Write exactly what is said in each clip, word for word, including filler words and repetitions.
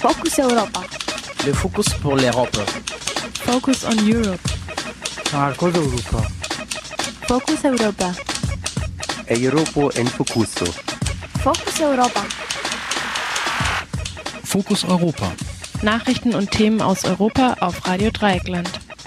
Focus Europa. Le Focus pour l'Europe. Focus on Europe. Marcos Europa. Focus Europa. Europa en Focuso. Focus Europa. Fokus Europa. Nachrichten und Themen aus Europa auf Radio Dreieckland.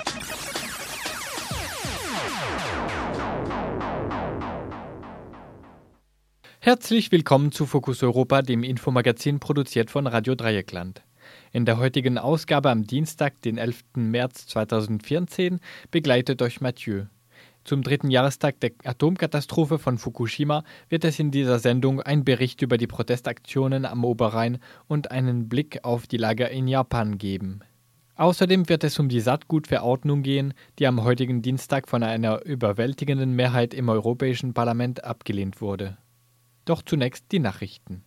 Herzlich willkommen zu Fokus Europa, dem Infomagazin produziert von Radio Dreieckland. In der heutigen Ausgabe am Dienstag, den elften März zweitausendvierzehn, begleitet euch Mathieu. Zum dritten Jahrestag der Atomkatastrophe von Fukushima wird es in dieser Sendung einen Bericht über die Protestaktionen am Oberrhein und einen Blick auf die Lage in Japan geben. Außerdem wird es um die Saatgutverordnung gehen, die am heutigen Dienstag von einer überwältigenden Mehrheit im Europäischen Parlament abgelehnt wurde. Doch zunächst die Nachrichten.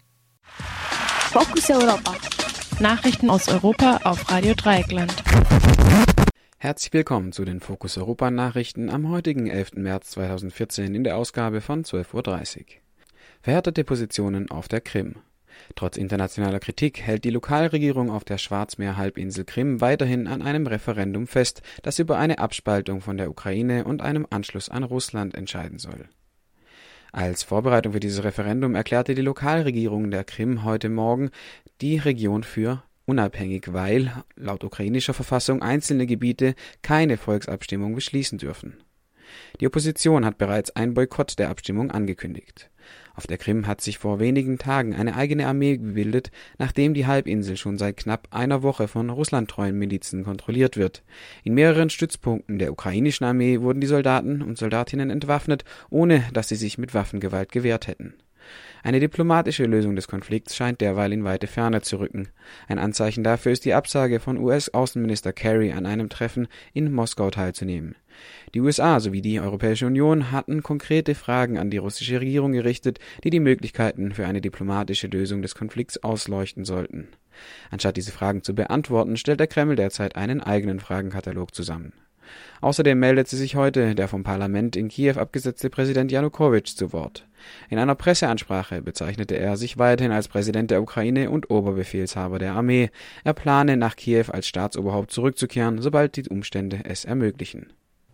Focus Europa. Nachrichten aus Europa auf Radio Dreieckland. Herzlich willkommen zu den Fokus Europa Nachrichten am heutigen elften März zweitausendvierzehn in der Ausgabe von zwölf Uhr dreißig. Verhärtete Positionen auf der Krim. Trotz internationaler Kritik hält die Lokalregierung auf der Schwarzmeerhalbinsel Krim weiterhin an einem Referendum fest, das über eine Abspaltung von der Ukraine und einem Anschluss an Russland entscheiden soll. Als Vorbereitung für dieses Referendum erklärte die Lokalregierung der Krim heute Morgen die Region für unabhängig, weil, laut ukrainischer Verfassung, einzelne Gebiete keine Volksabstimmung beschließen dürfen. Die Opposition hat bereits einen Boykott der Abstimmung angekündigt. Auf der Krim hat sich vor wenigen Tagen eine eigene Armee gebildet, nachdem die Halbinsel schon seit knapp einer Woche von russlandtreuen Milizen kontrolliert wird. In mehreren Stützpunkten der ukrainischen Armee wurden die Soldaten und Soldatinnen entwaffnet, ohne dass sie sich mit Waffengewalt gewehrt hätten. Eine diplomatische Lösung des Konflikts scheint derweil in weite Ferne zu rücken. Ein Anzeichen dafür ist die Absage von U S-Außenminister Kerry an einem Treffen in Moskau teilzunehmen. Die U S A sowie die Europäische Union hatten konkrete Fragen an die russische Regierung gerichtet, die die Möglichkeiten für eine diplomatische Lösung des Konflikts ausleuchten sollten. Anstatt diese Fragen zu beantworten, stellt der Kreml derzeit einen eigenen Fragenkatalog zusammen. Außerdem meldete sich heute der vom Parlament in Kiew abgesetzte Präsident Janukowitsch zu Wort. In einer Presseansprache bezeichnete er sich weiterhin als Präsident der Ukraine und Oberbefehlshaber der Armee. Er plane, nach Kiew als Staatsoberhaupt zurückzukehren, sobald die Umstände es ermöglichen.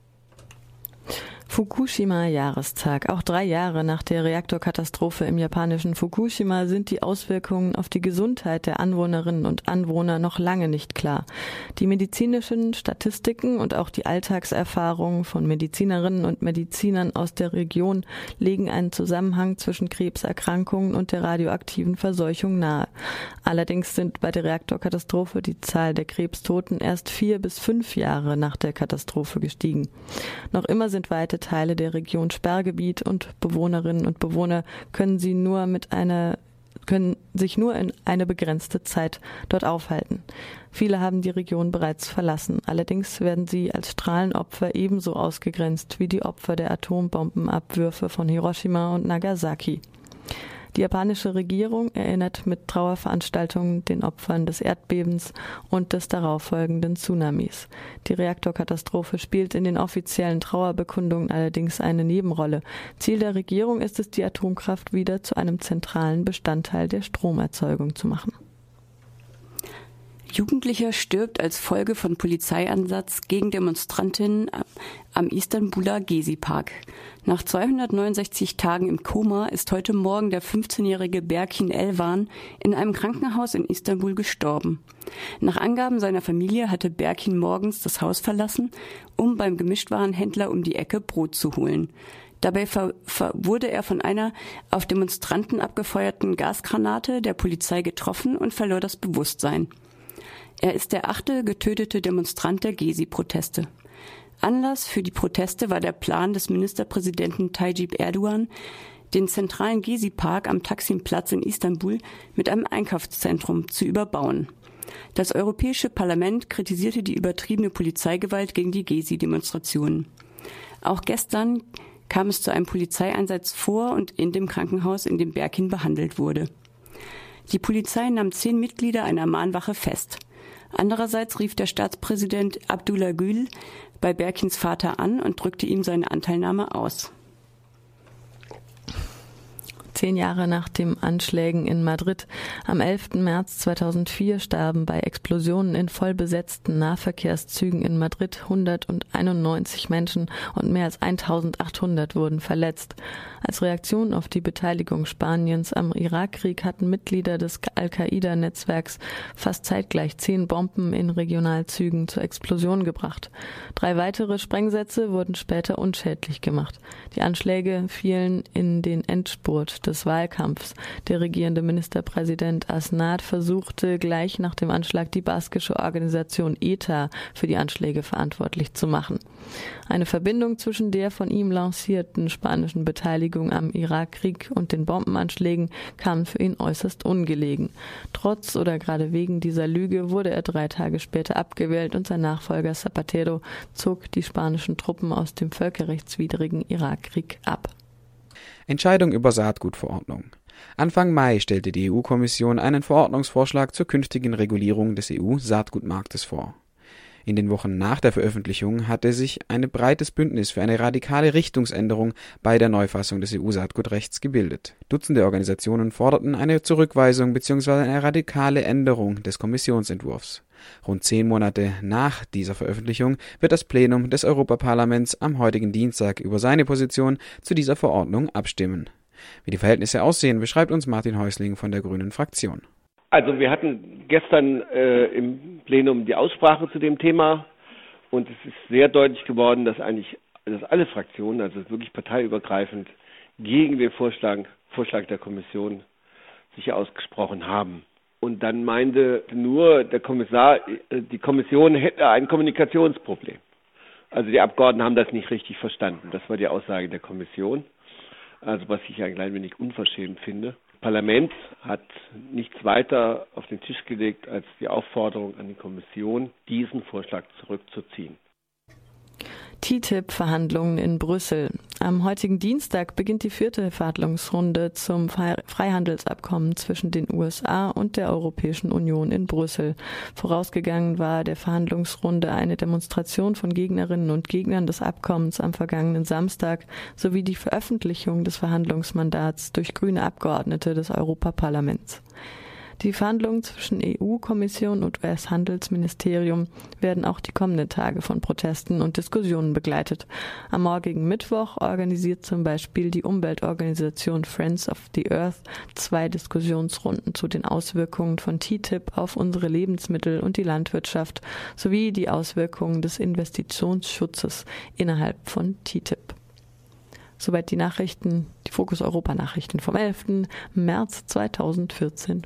Fukushima-Jahrestag. Auch drei Jahre nach der Reaktorkatastrophe im japanischen Fukushima sind die Auswirkungen auf die Gesundheit der Anwohnerinnen und Anwohner noch lange nicht klar. Die medizinischen Statistiken und auch die Alltagserfahrungen von Medizinerinnen und Medizinern aus der Region legen einen Zusammenhang zwischen Krebserkrankungen und der radioaktiven Verseuchung nahe. Allerdings sind bei der Reaktorkatastrophe die Zahl der Krebstoten erst vier bis fünf Jahre nach der Katastrophe gestiegen. Noch immer sind weite Teile der Region Sperrgebiet und Bewohnerinnen und Bewohner können sie nur mit einer können sich nur in eine begrenzte Zeit dort aufhalten. Viele haben die Region bereits verlassen. Allerdings werden sie als Strahlenopfer ebenso ausgegrenzt wie die Opfer der Atombombenabwürfe von Hiroshima und Nagasaki. Die japanische Regierung erinnert mit Trauerveranstaltungen den Opfern des Erdbebens und des darauffolgenden Tsunamis. Die Reaktorkatastrophe spielt in den offiziellen Trauerbekundungen allerdings eine Nebenrolle. Ziel der Regierung ist es, die Atomkraft wieder zu einem zentralen Bestandteil der Stromerzeugung zu machen. Jugendlicher stirbt als Folge von Polizeieinsatz gegen Demonstrantinnen am Istanbuler Gezi-Park. Nach zweihundertneunundsechzig Tagen im Koma ist heute Morgen der fünfzehnjährige Berkin Elvan in einem Krankenhaus in Istanbul gestorben. Nach Angaben seiner Familie hatte Berkin morgens das Haus verlassen, um beim Gemischtwarenhändler um die Ecke Brot zu holen. Dabei ver- ver- wurde er von einer auf Demonstranten abgefeuerten Gasgranate der Polizei getroffen und verlor das Bewusstsein. Er ist der achte getötete Demonstrant der Gezi-Proteste. Anlass für die Proteste war der Plan des Ministerpräsidenten Tayyip Erdogan, den zentralen Gezi-Park am Taksim-Platz in Istanbul mit einem Einkaufszentrum zu überbauen. Das Europäische Parlament kritisierte die übertriebene Polizeigewalt gegen die Gezi-Demonstrationen. Auch gestern kam es zu einem Polizeieinsatz vor und in dem Krankenhaus, in dem Berkin behandelt wurde. Die Polizei nahm zehn Mitglieder einer Mahnwache fest. Andererseits rief der Staatspräsident Abdullah Gül bei Berkins Vater an und drückte ihm seine Anteilnahme aus. Zehn Jahre nach den Anschlägen in Madrid am elften März zweitausendvier starben bei Explosionen in vollbesetzten Nahverkehrszügen in Madrid hunderteinundneunzig Menschen und mehr als eintausendachthundert wurden verletzt. Als Reaktion auf die Beteiligung Spaniens am Irakkrieg hatten Mitglieder des Al-Qaida-Netzwerks fast zeitgleich zehn Bomben in Regionalzügen zur Explosion gebracht. Drei weitere Sprengsätze wurden später unschädlich gemacht. Die Anschläge fielen in den Endspurt des Wahlkampfs. Der regierende Ministerpräsident Aznar versuchte gleich nach dem Anschlag die baskische Organisation E T A für die Anschläge verantwortlich zu machen. Eine Verbindung zwischen der von ihm lancierten spanischen Beteiligung am Irakkrieg und den Bombenanschlägen kam für ihn äußerst ungelegen. Trotz oder gerade wegen dieser Lüge wurde er drei Tage später abgewählt und sein Nachfolger Zapatero zog die spanischen Truppen aus dem völkerrechtswidrigen Irakkrieg ab. Entscheidung über Saatgutverordnung. Anfang Mai stellte die E U-Kommission einen Verordnungsvorschlag zur künftigen Regulierung des E U-Saatgutmarktes vor. In den Wochen nach der Veröffentlichung hatte sich ein breites Bündnis für eine radikale Richtungsänderung bei der Neufassung des E U-Saatgutrechts gebildet. Dutzende Organisationen forderten eine Zurückweisung bzw. eine radikale Änderung des Kommissionsentwurfs. Rund zehn Monate nach dieser Veröffentlichung wird das Plenum des Europaparlaments am heutigen Dienstag über seine Position zu dieser Verordnung abstimmen. Wie die Verhältnisse aussehen, beschreibt uns Martin Häusling von der Grünen Fraktion. Also wir hatten gestern äh, im Plenum die Aussprache zu dem Thema und es ist sehr deutlich geworden, dass eigentlich dass alle Fraktionen, also wirklich parteiübergreifend, gegen den Vorschlag, Vorschlag der Kommission sich ausgesprochen haben. Und dann meinte nur der Kommissar, die Kommission hätte ein Kommunikationsproblem. Also die Abgeordneten haben das nicht richtig verstanden. Das war die Aussage der Kommission. Also was ich ein klein wenig unverschämt finde. Das Parlament hat nichts weiter auf den Tisch gelegt als die Aufforderung an die Kommission, diesen Vorschlag zurückzuziehen. T T I P-Verhandlungen in Brüssel. Am heutigen Dienstag beginnt die vierte Verhandlungsrunde zum Freihandelsabkommen zwischen den U S A und der Europäischen Union in Brüssel. Vorausgegangen war der Verhandlungsrunde eine Demonstration von Gegnerinnen und Gegnern des Abkommens am vergangenen Samstag sowie die Veröffentlichung des Verhandlungsmandats durch grüne Abgeordnete des Europaparlaments. Die Verhandlungen zwischen E U-Kommission und U S-Handelsministerium werden auch die kommenden Tage von Protesten und Diskussionen begleitet. Am morgigen Mittwoch organisiert zum Beispiel die Umweltorganisation Friends of the Earth zwei Diskussionsrunden zu den Auswirkungen von T T I P auf unsere Lebensmittel und die Landwirtschaft sowie die Auswirkungen des Investitionsschutzes innerhalb von T T I P. Soweit die Nachrichten, die Fokus Europa Nachrichten vom elften März zweitausendvierzehn.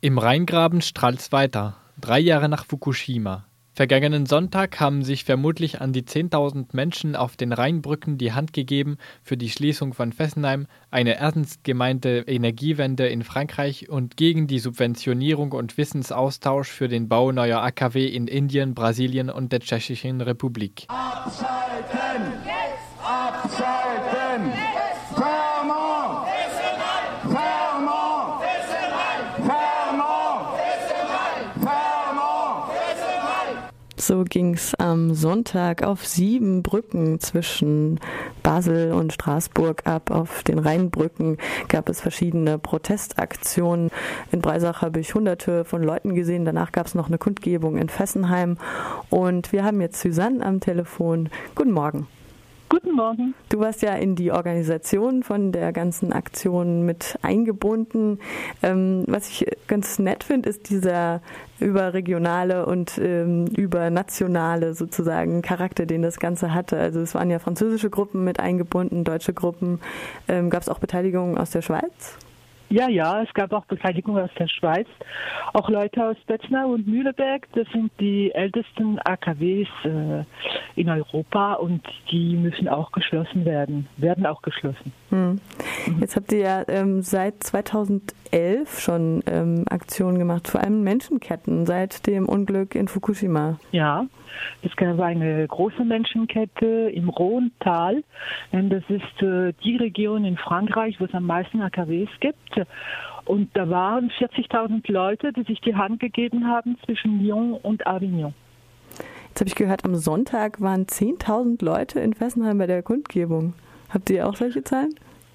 Im Rheingraben strahlt's weiter, drei Jahre nach Fukushima. Vergangenen Sonntag haben sich vermutlich an die zehntausend Menschen auf den Rheinbrücken die Hand gegeben für die Schließung von Fessenheim, eine ernst gemeinte Energiewende in Frankreich und gegen die Subventionierung und Wissensaustausch für den Bau neuer A K W in Indien, Brasilien und der Tschechischen Republik. Abschalten! Jetzt! Abschalten! Jetzt! Fermont! Fessenheim! Fermont! Fessenheim! Fermont! Fessenheim! Fermont! Fessenheim! So ging's am Sonntag auf sieben Brücken zwischen Basel und Straßburg ab. Auf den Rheinbrücken gab es verschiedene Protestaktionen. In Breisach habe ich hunderte von Leuten gesehen. Danach gab es noch eine Kundgebung in Fessenheim. Und wir haben jetzt Susanne am Telefon. Guten Morgen. Guten Morgen. Du warst ja in die Organisation von der ganzen Aktion mit eingebunden. Ähm, was ich ganz nett finde, ist dieser überregionale und ähm, übernationale sozusagen Charakter, den das Ganze hatte. Also es waren ja französische Gruppen mit eingebunden, deutsche Gruppen. Ähm, gab es auch Beteiligung aus der Schweiz? Ja, ja, es gab auch Beteiligung aus der Schweiz. Auch Leute aus Betznau und Mühleberg, das sind die ältesten A K Ws äh, in Europa und die müssen auch geschlossen werden, werden auch geschlossen. Hm. Jetzt habt ihr ja ähm, seit zweitausendelf schon ähm, Aktionen gemacht, vor allem Menschenketten seit dem Unglück in Fukushima. Ja, es gab eine große Menschenkette im Rhônetal, denn das ist äh, die Region in Frankreich, wo es am meisten A K Ws gibt. Und da waren vierzigtausend Leute, die sich die Hand gegeben haben zwischen Lyon und Avignon. Jetzt habe ich gehört, am Sonntag waren zehntausend Leute in Fessenheim bei der Kundgebung. Habt ihr auch solche Zahlen?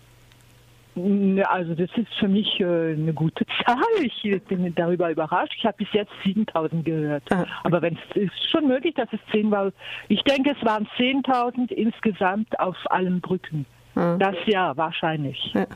Also das ist für mich äh, eine gute Zahl. Ich bin darüber überrascht. Ich habe bis jetzt siebentausend gehört. Ah. Aber wenn es ist schon möglich, dass es zehn war. Ich denke, es waren zehntausend insgesamt auf allen Brücken. Ah. Das ja, wahrscheinlich. Ja.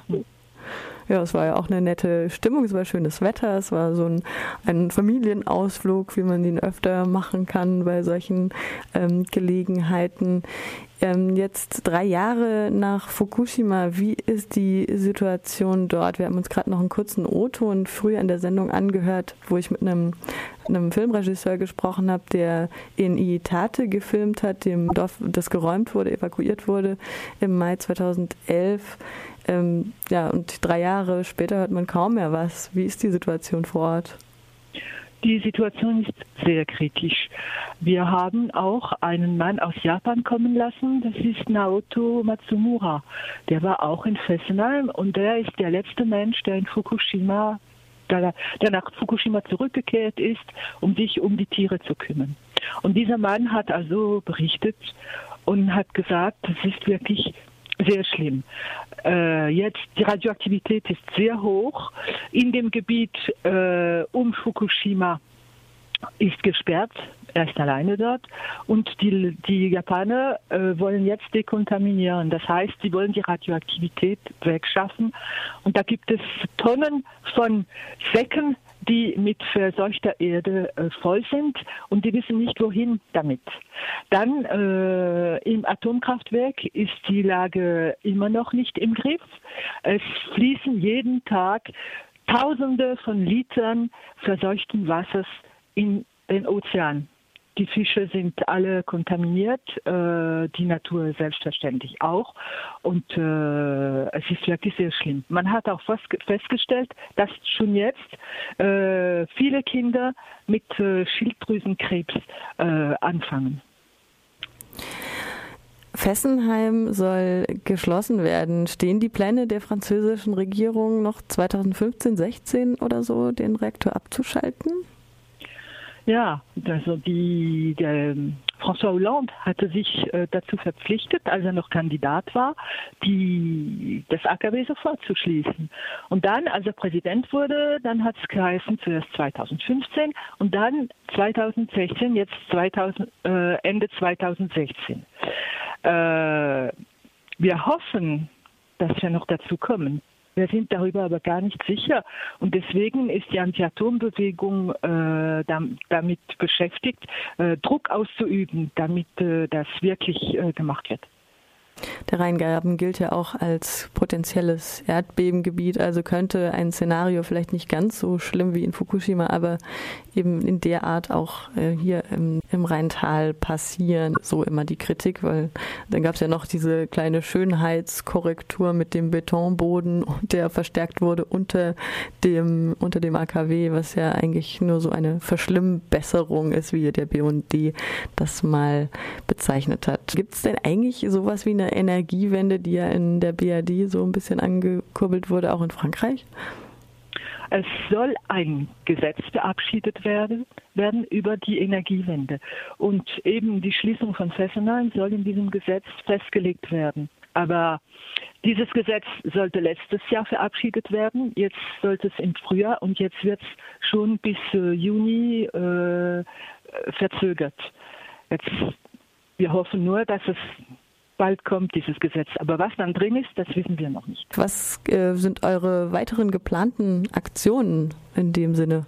Ja, es war ja auch eine nette Stimmung, es war schönes Wetter, es war so ein, ein Familienausflug, wie man ihn öfter machen kann bei solchen ähm, Gelegenheiten. Ähm, jetzt drei Jahre nach Fukushima, wie ist die Situation dort? Wir haben uns gerade noch einen kurzen O-Ton früher in der Sendung angehört, wo ich mit einem, einem Filmregisseur gesprochen habe, der in Iitate gefilmt hat, dem Dorf, das geräumt wurde, evakuiert wurde im Mai zweitausendelf. Ähm, ja, und drei Jahre später hört man kaum mehr was. Wie ist die Situation vor Ort? Die Situation ist sehr kritisch. Wir haben auch einen Mann aus Japan kommen lassen, das ist Naoto Matsumura. Der war auch in Fessenheim und der ist der letzte Mensch, der in Fukushima, der, der nach Fukushima zurückgekehrt ist, um sich um die Tiere zu kümmern. Und dieser Mann hat also berichtet und hat gesagt, es ist wirklich sehr schlimm. Äh, jetzt die Radioaktivität ist sehr hoch. In dem Gebiet äh, um Fukushima ist gesperrt. Er ist alleine dort. Und die, die Japaner äh, wollen jetzt dekontaminieren. Das heißt, sie wollen die Radioaktivität wegschaffen. Und da gibt es Tonnen von Säcken, die mit verseuchter Erde äh, voll sind und die wissen nicht, wohin damit. Dann äh, im Atomkraftwerk ist die Lage immer noch nicht im Griff. Es fließen jeden Tag Tausende von Litern verseuchten Wassers in den Ozean. Die Fische sind alle kontaminiert, äh, die Natur selbstverständlich auch. Und äh, es ist wirklich sehr schlimm. Man hat auch festgestellt, dass schon jetzt äh, viele Kinder mit äh, Schilddrüsenkrebs äh, anfangen. Fessenheim soll geschlossen werden. Stehen die Pläne der französischen Regierung noch zweitausendfünfzehn, sechzehn oder so, den Reaktor abzuschalten? Ja, also die, der François Hollande hatte sich äh, dazu verpflichtet, als er noch Kandidat war, die, das A K W sofort zu schließen. Und dann, als er Präsident wurde, dann hat es geheißen, zuerst zweitausendfünfzehn und dann zweitausendsechzehn, jetzt zweitausend, äh, Ende zweitausendsechzehn. Äh, wir hoffen, dass wir noch dazu kommen. Wir sind darüber aber gar nicht sicher. Und deswegen ist die Anti-Atom-Bewegung äh, damit beschäftigt, äh, Druck auszuüben, damit äh, das wirklich äh, gemacht wird. Der Rheingraben gilt ja auch als potenzielles Erdbebengebiet, also könnte ein Szenario vielleicht nicht ganz so schlimm wie in Fukushima, aber eben in der Art auch äh, hier im, im Rheintal passieren. So immer die Kritik, weil dann gab es ja noch diese kleine Schönheitskorrektur mit dem Betonboden, der verstärkt wurde unter dem, unter dem A K W, was ja eigentlich nur so eine Verschlimmbesserung ist, wie der B U D das mal bezeichnet hat. Gibt es denn eigentlich sowas wie eine Energiewende, die ja in der B R D so ein bisschen angekurbelt wurde, auch in Frankreich? Es soll ein Gesetz verabschiedet werden, werden über die Energiewende. Und eben die Schließung von Fessenheim soll in diesem Gesetz festgelegt werden. Aber dieses Gesetz sollte letztes Jahr verabschiedet werden. Jetzt sollte es im Frühjahr und jetzt wird es schon bis äh, Juni äh, verzögert. Jetzt, wir hoffen nur, dass es bald kommt, dieses Gesetz. Aber was dann drin ist, das wissen wir noch nicht. Was äh, sind eure weiteren geplanten Aktionen in dem Sinne?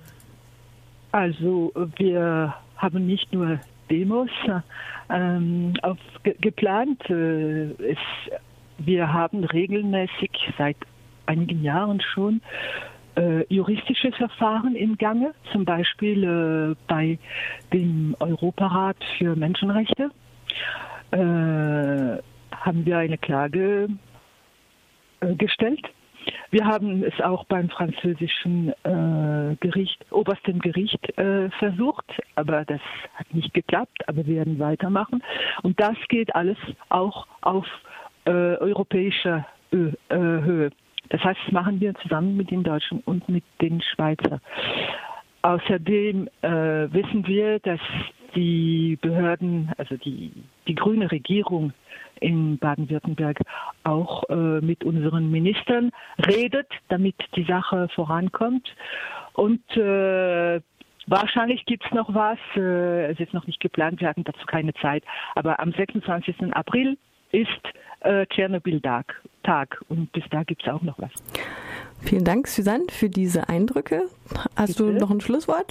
Also wir haben nicht nur Demos ähm, auf, ge geplant. Äh, es, wir haben regelmäßig seit einigen Jahren schon äh, juristische Verfahren im Gange, zum Beispiel äh, bei dem Europarat für Menschenrechte. Äh, haben wir eine Klage äh, gestellt. Wir haben es auch beim französischen äh, Gericht, obersten Gericht äh, versucht, aber das hat nicht geklappt, aber wir werden weitermachen. Und das geht alles auch auf äh, europäischer Ö äh, Höhe. Das heißt, das machen wir zusammen mit den Deutschen und mit den Schweizern. Außerdem äh, wissen wir, dass die Behörden, also die, die grüne Regierung in Baden-Württemberg auch äh, mit unseren Ministern redet, damit die Sache vorankommt. Und äh, wahrscheinlich gibt es noch was, äh, es ist noch nicht geplant, wir hatten dazu keine Zeit, aber am sechsundzwanzigsten April ist äh, Tschernobyl-Tag Tag, und bis da gibt es auch noch was. Vielen Dank, Susanne, für diese Eindrücke. Hast Bitte? du noch ein Schlusswort?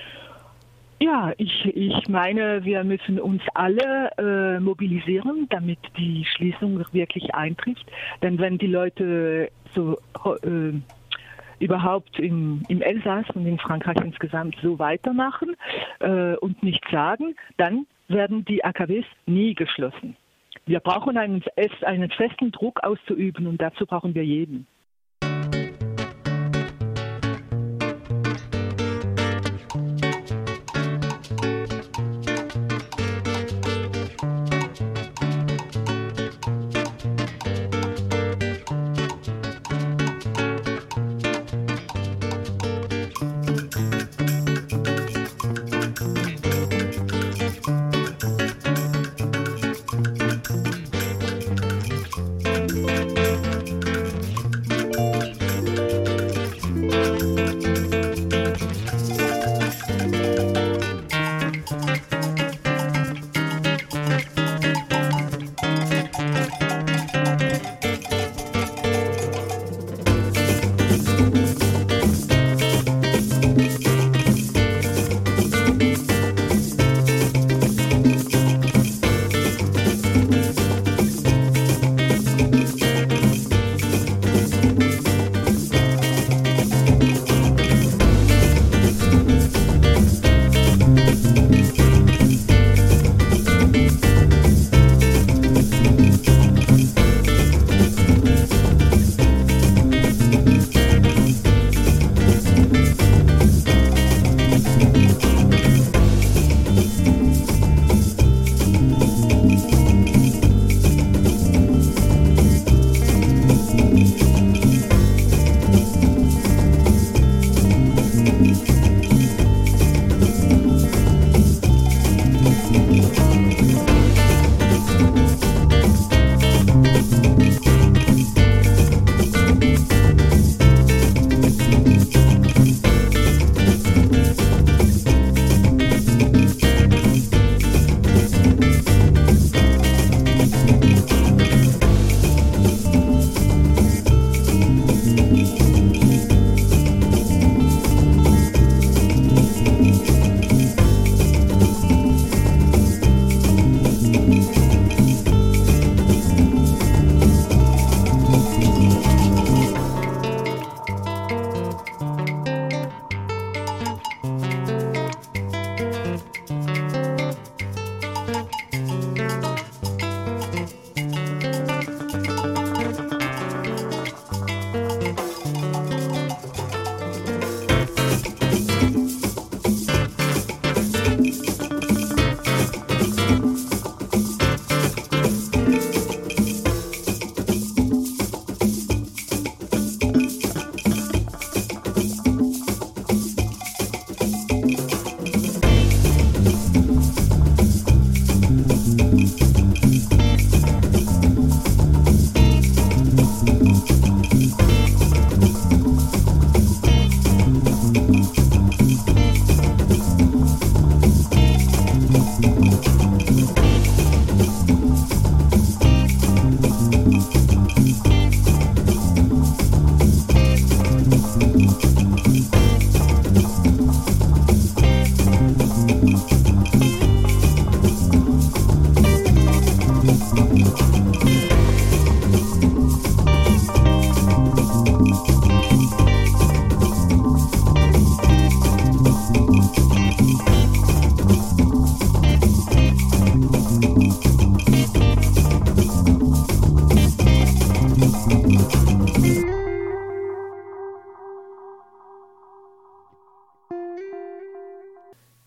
Ja, ich, ich meine, wir müssen uns alle äh, mobilisieren, damit die Schließung wirklich eintrifft. Denn wenn die Leute so äh, überhaupt im, im Elsass und in Frankreich insgesamt so weitermachen äh, und nichts sagen, dann werden die A K Ws nie geschlossen. Wir brauchen einen, einen festen Druck auszuüben, und dazu brauchen wir jeden.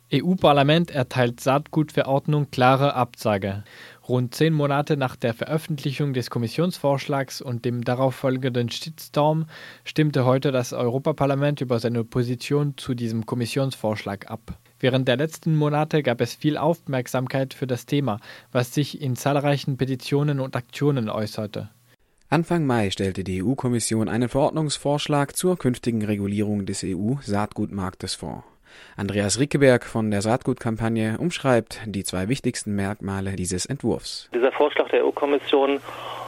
E U-Parlament erteilt Saatgutverordnung klare Absage. Rund zehn Monate nach der Veröffentlichung des Kommissionsvorschlags und dem darauf folgenden Shitstorm stimmte heute das Europaparlament über seine Position zu diesem Kommissionsvorschlag ab. Während der letzten Monate gab es viel Aufmerksamkeit für das Thema, was sich in zahlreichen Petitionen und Aktionen äußerte. Anfang Mai stellte die E U-Kommission einen Verordnungsvorschlag zur künftigen Regulierung des E U-Saatgutmarktes vor. Andreas Rickeberg von der Saatgutkampagne umschreibt die zwei wichtigsten Merkmale dieses Entwurfs. Dieser Vorschlag der E U-Kommission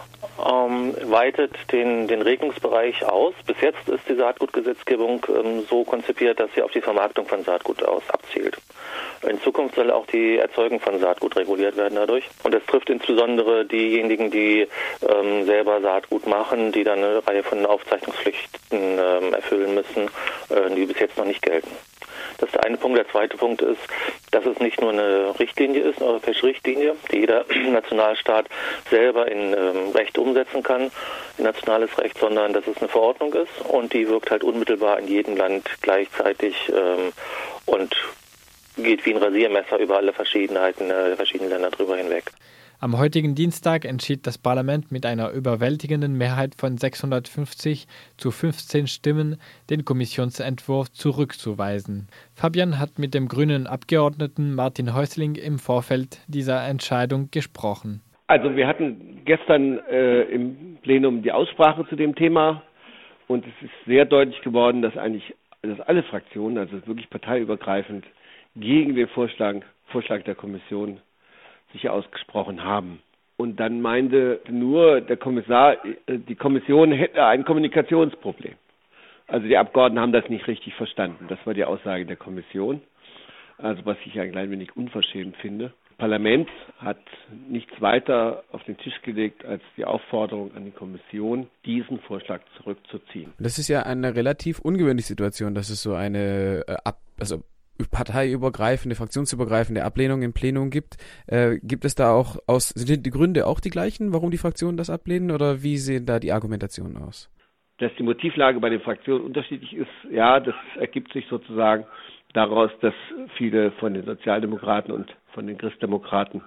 ähm, weitet den, den Regelungsbereich aus. Bis jetzt ist die Saatgutgesetzgebung ähm, so konzipiert, dass sie auf die Vermarktung von Saatgut aus abzielt. In Zukunft soll auch die Erzeugung von Saatgut reguliert werden dadurch. Und das trifft insbesondere diejenigen, die ähm, selber Saatgut machen, die dann eine Reihe von Aufzeichnungspflichten ähm, erfüllen müssen, äh, die bis jetzt noch nicht gelten. Das ist der eine Punkt. Der zweite Punkt ist, dass es nicht nur eine Richtlinie ist, eine europäische Richtlinie, die jeder Nationalstaat selber in ähm, Recht umsetzen kann, in nationales Recht, sondern dass es eine Verordnung ist und die wirkt halt unmittelbar in jedem Land gleichzeitig ähm, und geht wie ein Rasiermesser über alle Verschiedenheiten der verschiedenen Länder drüber hinweg. Am heutigen Dienstag entschied das Parlament mit einer überwältigenden Mehrheit von sechshundertfünfzig zu fünfzehn Stimmen, den Kommissionsentwurf zurückzuweisen. Fabian hat mit dem grünen Abgeordneten Martin Häusling im Vorfeld dieser Entscheidung gesprochen. Also wir hatten gestern äh, im Plenum die Aussprache zu dem Thema und es ist sehr deutlich geworden, dass eigentlich dass alle Fraktionen, also wirklich parteiübergreifend, gegen den Vorschlag, Vorschlag der Kommission sich ausgesprochen haben. Und dann meinte nur der Kommissar, die Kommission hätte ein Kommunikationsproblem. Also die Abgeordneten haben das nicht richtig verstanden. Das war die Aussage der Kommission. Also was ich ein klein wenig unverschämt finde. Das Parlament hat nichts weiter auf den Tisch gelegt als die Aufforderung an die Kommission, diesen Vorschlag zurückzuziehen. Das ist ja eine relativ ungewöhnliche Situation, dass es so eine äh, ab, also parteiübergreifende, fraktionsübergreifende Ablehnung im Plenum gibt. Äh, gibt es da auch aus, sind die Gründe auch die gleichen, warum die Fraktionen das ablehnen, oder wie sehen da die Argumentationen aus? Dass die Motivlage bei den Fraktionen unterschiedlich ist, ja, das ergibt sich sozusagen daraus, dass viele von den Sozialdemokraten und von den Christdemokraten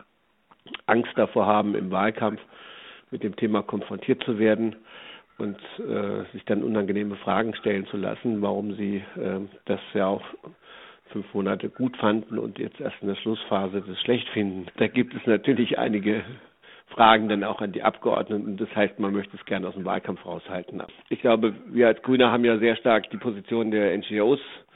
Angst davor haben, im Wahlkampf mit dem Thema konfrontiert zu werden und äh, sich dann unangenehme Fragen stellen zu lassen, warum sie äh, das ja auch fünf Monate gut fanden und jetzt erst in der Schlussphase das schlecht finden. Da gibt es natürlich einige Fragen dann auch an die Abgeordneten und das heißt, man möchte es gerne aus dem Wahlkampf raushalten. Ich glaube, wir als Grüne haben ja sehr stark die Position der N G Os,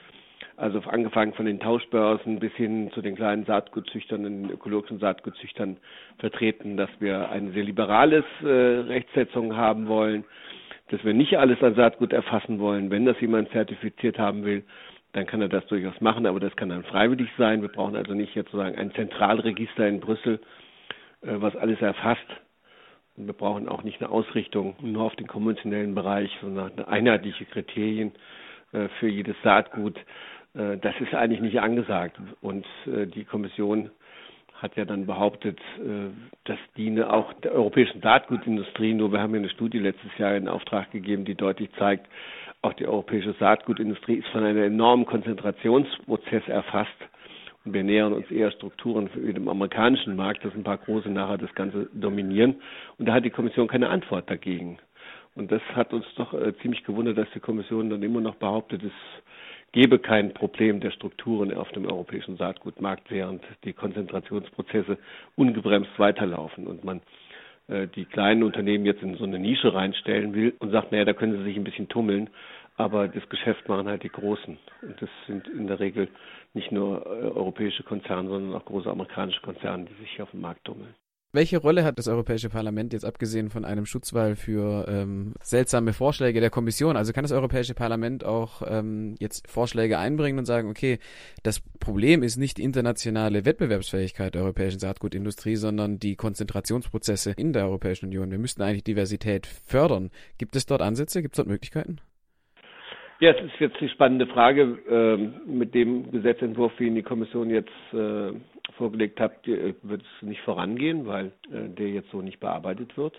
also angefangen von den Tauschbörsen bis hin zu den kleinen Saatgutzüchtern und den ökologischen Saatgutzüchtern vertreten, dass wir eine sehr liberales äh, Rechtsetzung haben wollen, dass wir nicht alles an Saatgut erfassen wollen, wenn das jemand zertifiziert haben will, dann kann er das durchaus machen, aber das kann dann freiwillig sein. Wir brauchen also nicht jetzt sozusagen ein Zentralregister in Brüssel, was alles erfasst. Und wir brauchen auch nicht eine Ausrichtung nur auf den konventionellen Bereich, sondern eine einheitliche Kriterien für jedes Saatgut. Das ist eigentlich nicht angesagt. Und die Kommission hat ja dann behauptet, das diene auch der europäischen Saatgutindustrie. Nur wir haben ja eine Studie letztes Jahr in Auftrag gegeben, die deutlich zeigt, auch die europäische Saatgutindustrie ist von einem enormen Konzentrationsprozess erfasst. Und wir nähern uns eher Strukturen für den amerikanischen Markt, dass ein paar große nachher das Ganze dominieren. Und da hat die Kommission keine Antwort dagegen. Und das hat uns doch äh, ziemlich gewundert, dass die Kommission dann immer noch behauptet, es gebe kein Problem der Strukturen auf dem europäischen Saatgutmarkt, während die Konzentrationsprozesse ungebremst weiterlaufen und man äh, die kleinen Unternehmen jetzt in so eine Nische reinstellen will und sagt, naja, da können sie sich ein bisschen tummeln, aber das Geschäft machen halt die Großen. Und das sind in der Regel nicht nur äh, europäische Konzerne, sondern auch große amerikanische Konzerne, die sich hier auf dem Markt tummeln. Welche Rolle hat das Europäische Parlament jetzt abgesehen von einem Schutzwall für ähm, seltsame Vorschläge der Kommission? Also kann das Europäische Parlament auch ähm, jetzt Vorschläge einbringen und sagen, okay, das Problem ist nicht die internationale Wettbewerbsfähigkeit der europäischen Saatgutindustrie, sondern die Konzentrationsprozesse in der Europäischen Union. Wir müssten eigentlich Diversität fördern. Gibt es dort Ansätze? Gibt es dort Möglichkeiten? Ja, es ist jetzt die spannende Frage. Ähm, mit dem Gesetzentwurf, wie ihn die Kommission jetzt äh, vorgelegt hat, wird es nicht vorangehen, weil äh, der jetzt so nicht bearbeitet wird.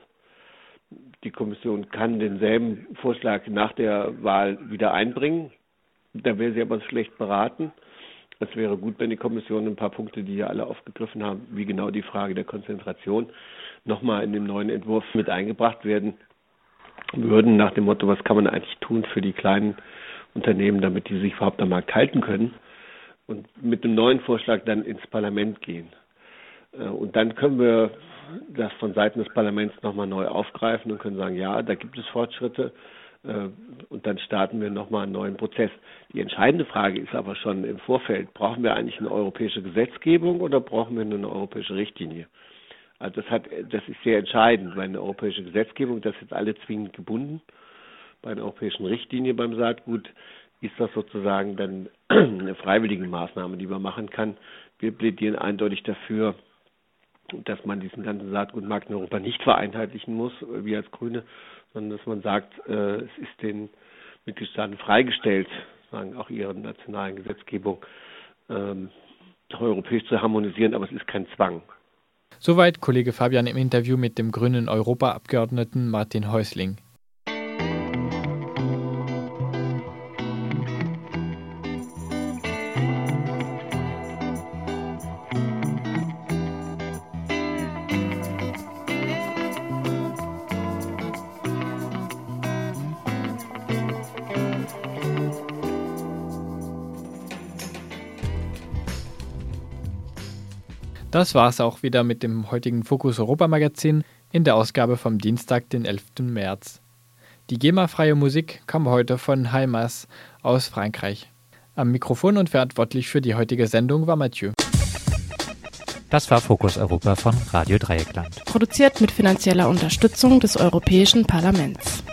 Die Kommission kann denselben Vorschlag nach der Wahl wieder einbringen. Da wäre sie aber schlecht beraten. Es wäre gut, wenn die Kommission ein paar Punkte, die hier alle aufgegriffen haben, wie genau die Frage der Konzentration, nochmal in dem neuen Entwurf mit eingebracht werden würden, nach dem Motto, was kann man eigentlich tun für die kleinen Unternehmen, damit die sich überhaupt am Markt halten können, und mit einem neuen Vorschlag dann ins Parlament gehen. Und dann können wir das von Seiten des Parlaments nochmal neu aufgreifen und können sagen, ja, da gibt es Fortschritte, und dann starten wir nochmal einen neuen Prozess. Die entscheidende Frage ist aber schon im Vorfeld, brauchen wir eigentlich eine europäische Gesetzgebung oder brauchen wir nur eine europäische Richtlinie? Also das hat, das ist sehr entscheidend, weil eine europäische Gesetzgebung, das ist alle zwingend gebunden. Bei einer europäischen Richtlinie beim Saatgut ist das sozusagen dann eine freiwillige Maßnahme, die man machen kann. Wir plädieren eindeutig dafür, dass man diesen ganzen Saatgutmarkt in Europa nicht vereinheitlichen muss, wir als Grüne, sondern dass man sagt, äh, es ist den Mitgliedstaaten freigestellt, sagen auch ihre nationalen Gesetzgebung ähm, europäisch zu harmonisieren, aber es ist kein Zwang. Soweit Kollege Fabian im Interview mit dem grünen Europaabgeordneten Martin Häusling. Das war's auch wieder mit dem heutigen Fokus Europa Magazin in der Ausgabe vom Dienstag, den elften März. Die GEMA-freie Musik kam heute von Heimas aus Frankreich. Am Mikrofon und verantwortlich für die heutige Sendung war Mathieu. Das war Fokus Europa von Radio Dreieckland. Produziert mit finanzieller Unterstützung des Europäischen Parlaments.